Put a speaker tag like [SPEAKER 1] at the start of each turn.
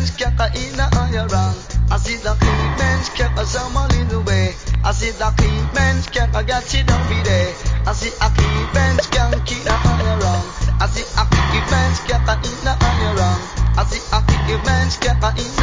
[SPEAKER 1] mänskliga innan jag rang. Asidaki mänskliga samalilube. Asidaki mänskliga gachi dambide. Asidaki mänskliga kina jag rang. Asidaki mänskliga innan jag rang. Asidaki mänskliga innan